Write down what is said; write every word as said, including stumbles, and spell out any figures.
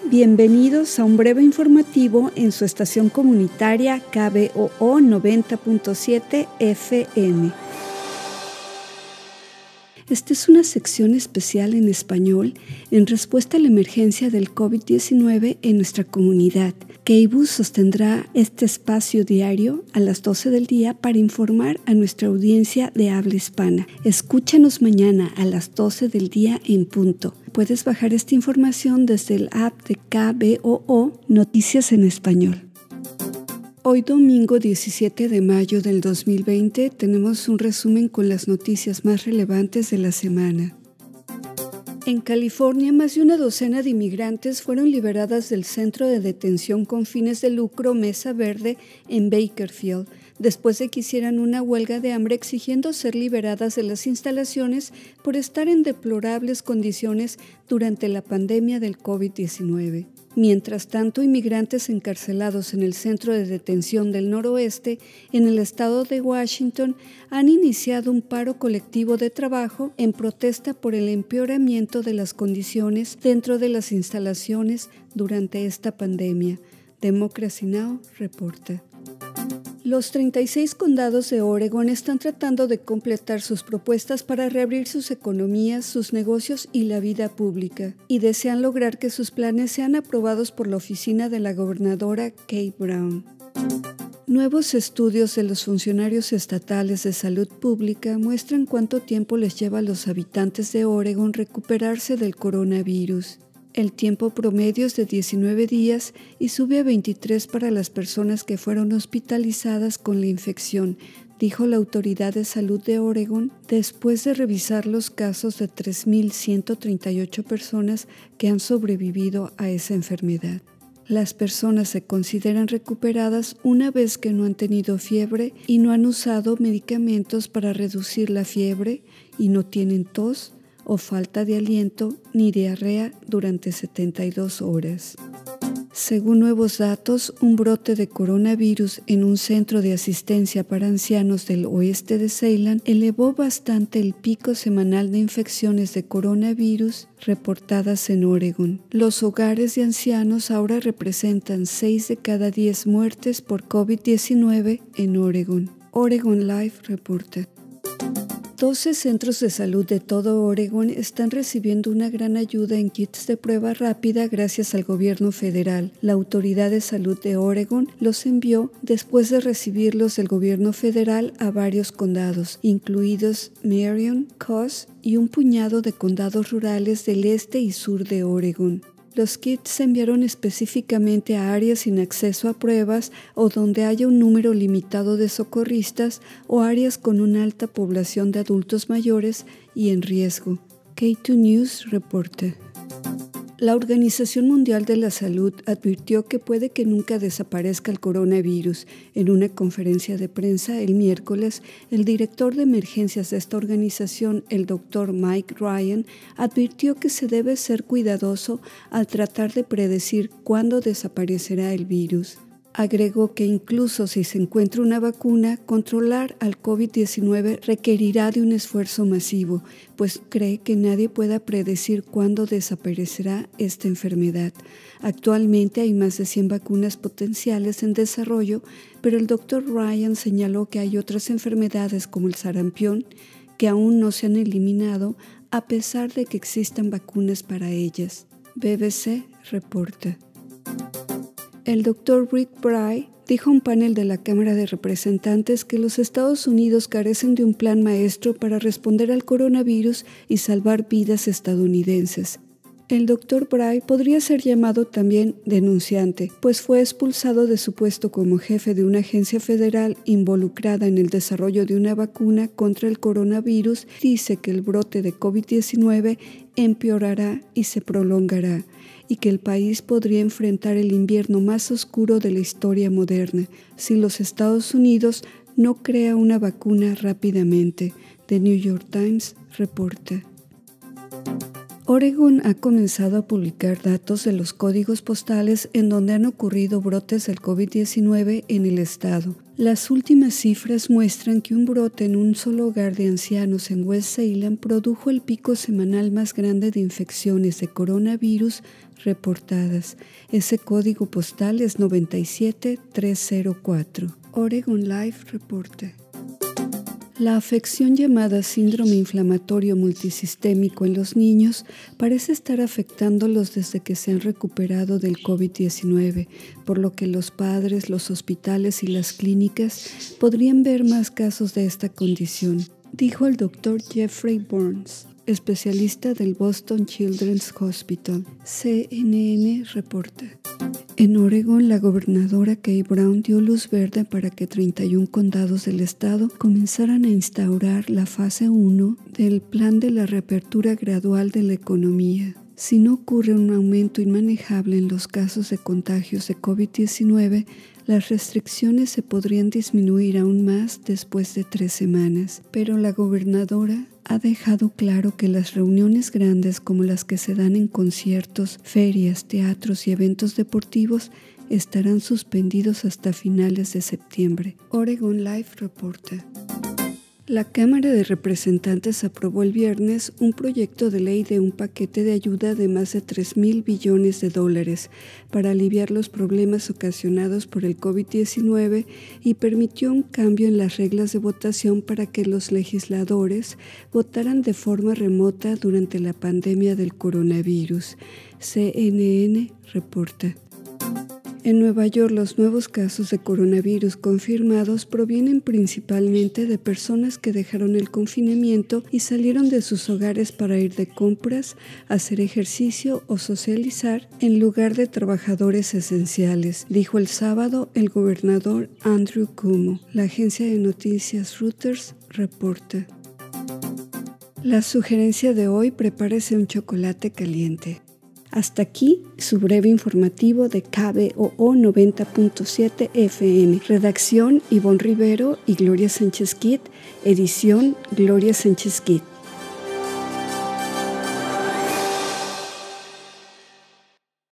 Bienvenidos a un breve informativo en su estación comunitaria K B O O noventa punto siete F M. Esta es una sección especial en español en respuesta a la emergencia del COVID diecinueve en nuestra comunidad. K B U sostendrá este espacio diario a las doce del día para informar a nuestra audiencia de habla hispana. Escúchanos mañana a las doce del día en punto. Puedes bajar esta información desde el app de K B O O Noticias en Español. Hoy domingo diecisiete de mayo del dos mil veinte tenemos un resumen con las noticias más relevantes de la semana. En California, más de una docena de inmigrantes fueron liberadas del centro de detención con fines de lucro Mesa Verde en Bakersfield, después de que hicieran una huelga de hambre exigiendo ser liberadas de las instalaciones por estar en deplorables condiciones durante la pandemia del COVID diecinueve. Mientras tanto, inmigrantes encarcelados en el centro de detención del noroeste, en el estado de Washington, han iniciado un paro colectivo de trabajo en protesta por el empeoramiento de las condiciones dentro de las instalaciones durante esta pandemia. Democracy Now! Reporta. Los treinta y seis condados de Oregon están tratando de completar sus propuestas para reabrir sus economías, sus negocios y la vida pública, y desean lograr que sus planes sean aprobados por la oficina de la gobernadora Kate Brown. Nuevos estudios de los funcionarios estatales de salud pública muestran cuánto tiempo les lleva a los habitantes de Oregon recuperarse del coronavirus. El tiempo promedio es de diecinueve días y sube a veintitrés para las personas que fueron hospitalizadas con la infección, dijo la Autoridad de Salud de Oregon después de revisar los casos de tres mil ciento treinta y ocho personas que han sobrevivido a esa enfermedad. Las personas se consideran recuperadas una vez que no han tenido fiebre y no han usado medicamentos para reducir la fiebre y no tienen tos o falta de aliento ni diarrea durante setenta y dos horas. Según nuevos datos, un brote de coronavirus en un centro de asistencia para ancianos del oeste de Salem elevó bastante el pico semanal de infecciones de coronavirus reportadas en Oregon. Los hogares de ancianos ahora representan seis de cada diez muertes por COVID diecinueve en Oregon. Oregon Live reporta. doce centros de salud de todo Oregon están recibiendo una gran ayuda en kits de prueba rápida gracias al gobierno federal. La Autoridad de Salud de Oregon los envió después de recibirlos del gobierno federal a varios condados, incluidos Marion, Coos y un puñado de condados rurales del este y sur de Oregon. Los kits se enviaron específicamente a áreas sin acceso a pruebas o donde haya un número limitado de socorristas o áreas con una alta población de adultos mayores y en riesgo. K dos News reporta. La Organización Mundial de la Salud advirtió que puede que nunca desaparezca el coronavirus. En una conferencia de prensa el miércoles, el director de emergencias de esta organización, el doctor Mike Ryan, advirtió que se debe ser cuidadoso al tratar de predecir cuándo desaparecerá el virus. Agregó que incluso si se encuentra una vacuna, controlar al COVID diecinueve requerirá de un esfuerzo masivo, pues cree que nadie pueda predecir cuándo desaparecerá esta enfermedad. Actualmente hay más de cien vacunas potenciales en desarrollo, pero el doctor Ryan señaló que hay otras enfermedades como el sarampión que aún no se han eliminado a pesar de que existan vacunas para ellas. B B C reporta. El doctor Rick Bray dijo a un panel de la Cámara de Representantes que los Estados Unidos carecen de un plan maestro para responder al coronavirus y salvar vidas estadounidenses. El doctor Bray podría ser llamado también denunciante, pues fue expulsado de su puesto como jefe de una agencia federal involucrada en el desarrollo de una vacuna contra el coronavirus. Dice que el brote de COVID diecinueve empeorará y se prolongará, y que el país podría enfrentar el invierno más oscuro de la historia moderna si los Estados Unidos no crea una vacuna rápidamente. The New York Times reporta. Oregon ha comenzado a publicar datos de los códigos postales en donde han ocurrido brotes del COVID diecinueve en el estado. Las últimas cifras muestran que un brote en un solo hogar de ancianos en West Salem produjo el pico semanal más grande de infecciones de coronavirus reportadas. Ese código postal es noventa y siete mil trescientos cuatro. Oregon Life reporta. La afección llamada síndrome inflamatorio multisistémico en los niños parece estar afectándolos desde que se han recuperado del COVID diecinueve, por lo que los padres, los hospitales y las clínicas podrían ver más casos de esta condición, dijo el doctor Jeffrey Burns, especialista del Boston Children's Hospital. C N N reporta. En Oregón, la gobernadora Kay Brown dio luz verde para que treinta y uno condados del estado comenzaran a instaurar la fase uno del plan de la reapertura gradual de la economía. Si no ocurre un aumento inmanejable en los casos de contagios de COVID diecinueve, las restricciones se podrían disminuir aún más después de tres semanas, pero la gobernadora ha dejado claro que las reuniones grandes como las que se dan en conciertos, ferias, teatros y eventos deportivos estarán suspendidos hasta finales de septiembre. Oregon Life reporta. La Cámara de Representantes aprobó el viernes un proyecto de ley de un paquete de ayuda de más de tres mil billones de dólares para aliviar los problemas ocasionados por el COVID diecinueve y permitió un cambio en las reglas de votación para que los legisladores votaran de forma remota durante la pandemia del coronavirus. C N N reporta. En Nueva York, los nuevos casos de coronavirus confirmados provienen principalmente de personas que dejaron el confinamiento y salieron de sus hogares para ir de compras, hacer ejercicio o socializar en lugar de trabajadores esenciales, dijo el sábado el gobernador Andrew Cuomo. La agencia de noticias Reuters reporta. La sugerencia de hoy: prepárese un chocolate caliente. Hasta aquí su breve informativo de K B O O noventa punto siete F M. Redacción: Ivonne Rivero y Gloria Sánchez Kit. Edición: Gloria Sánchez Kit.